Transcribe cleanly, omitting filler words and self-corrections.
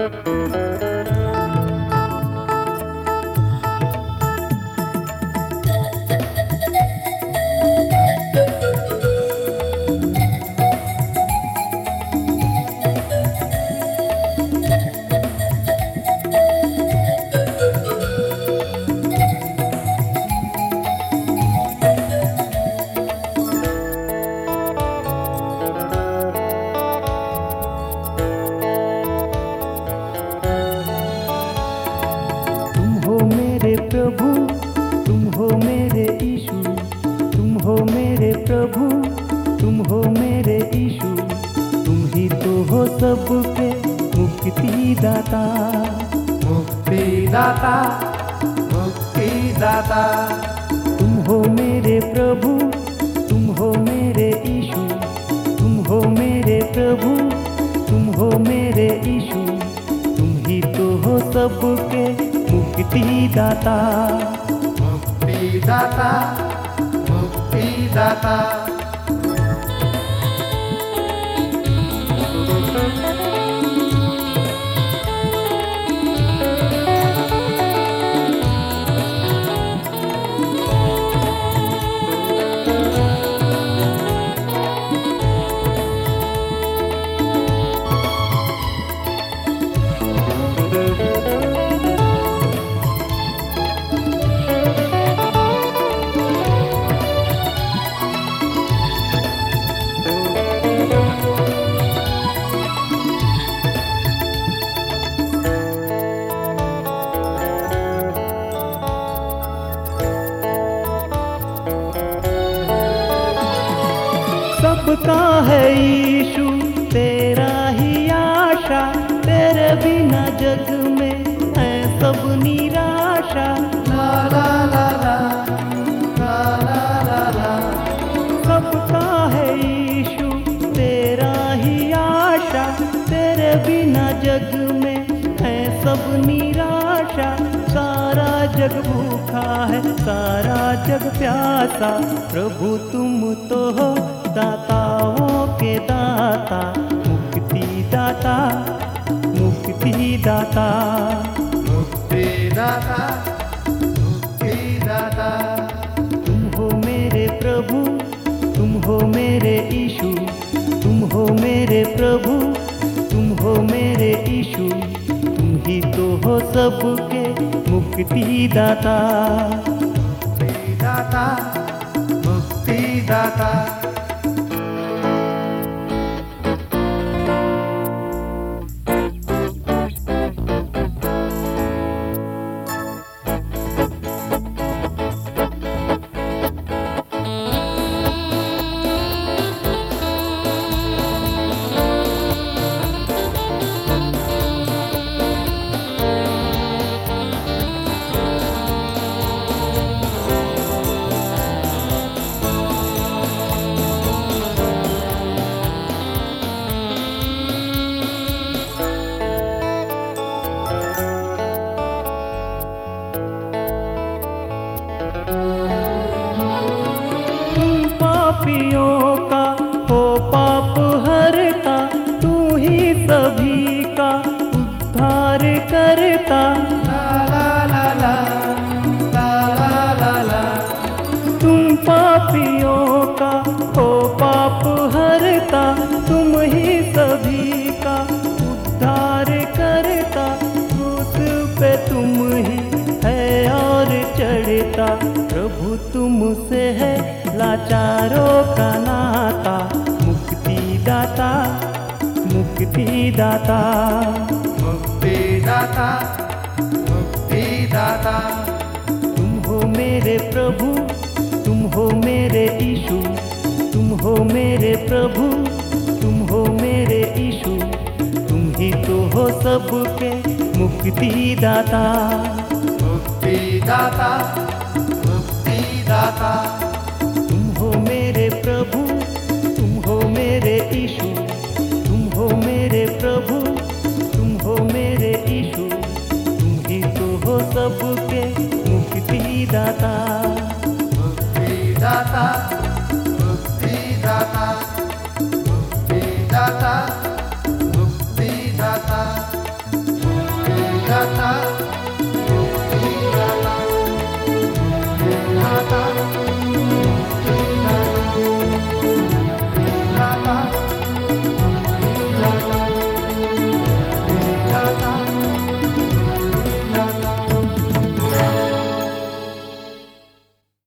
प्रभु तुम हो मेरे यीशु, तुम हो मेरे प्रभु, तुम हो मेरे यीशु। तुम ही तो हो सबके मुक्तिदाता, मुक्तिदाता, मुक्तिदाता। तुम हो मेरे प्रभु, तुम हो मेरे यीशु, तुम हो मेरे प्रभु, तुम हो मेरे यीशु। तुम ही तो हो सबके मुक्तिदाता, मुक्तिदाता, मुक्तिदाता। सबका है यीशु तेरा ही आशा, तेरे बिना जग में है सब निराशा। ला ला ला ला, ला ला ला ला। सबका है यीशु तेरा ही आशा, तेरे बिना जग में है सब निराशा। सारा जग भूखा है, सारा जग प्यासा, प्रभु तुम तो हो दाताओं के दाता, मुक्तिदाता, मुक्तिदाता, मुक्तिदाता, मुक्तिदाता। तुम हो मेरे प्रभु, तुम हो मेरे यीशु, तुम हो मेरे प्रभु, तुम हो मेरे यीशु। तुम ही तो हो सबके मुक्तिदाता, मुक्तिदाता, मुक्तिदाता। पापियों का हो पाप हरता, तू ही सभी का उद्धार करता। ला ला ला ला, ला ला ला ला। तुम पापियों का हो पाप हरता, तुम ही सभी का उद्धार करता। क्रूस पे तुम ही है और चढ़ता, प्रभु तुमसे है लाचारों का नाता, मुक्तिदाता, मुक्तिदाता, मुक्तिदाता, मुक्तिदाता। तुम हो मेरे प्रभु, तुम हो मेरे यीशु, तुम हो मेरे प्रभु, तुम हो मेरे यीशु। तुम ही तो हो सबके मुक्तिदाता, मुक्तिदाता, मुक्तिदाता। तुम हो मेरे प्रभु, तुम हो मेरे यीशु, तुम हो मेरे प्रभु, तुम हो मेरे यीशु। तुम ही तो हो सबके मुक्तिदाता, मुक्तिदाता, मुक्तिदाता, मुक्तिदाता, मुक्तिदाता। ला